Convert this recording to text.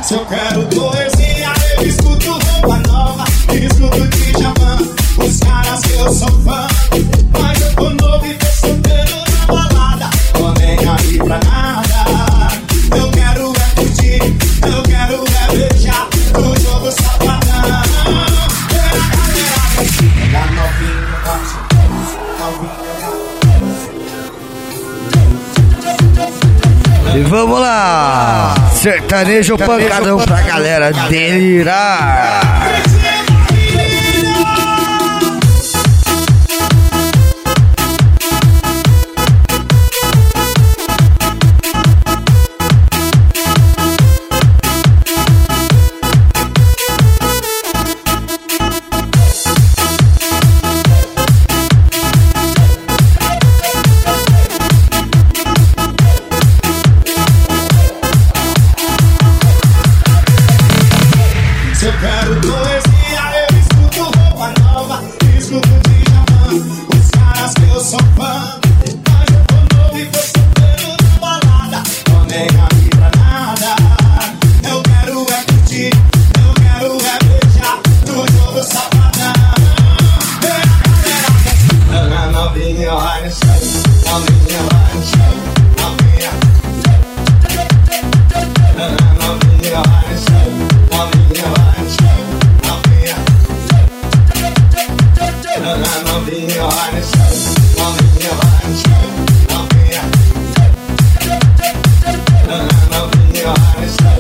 Se eu quero poesia, eu escuto roupa nova, escuto Djavan, os caras que eu sou fã. Mas eu tô novo e tô solteiro na balada, tô nem aí pra nada. Eu quero é curtir, eu quero é beijar, no jogo safadão. Pega novinho, E vamos lá, sertanejo pancadão pra galera delirar. Se eu quero poesia, eu escuto roupa nova, escuto Djavan, os caras que eu sou fã. Mas eu tô novo e tô solteiro na balada, tô nem aí pra nada. Eu quero é curtir, eu quero é beijar, no jogo safadão. A novinha vai no chão, novinha vai no chão, novinha. A novinha vai no chão, novinha vai no chão, novinha. A novinha vai no chão, novinha vai no chão, novinha. A novinha vai no chão.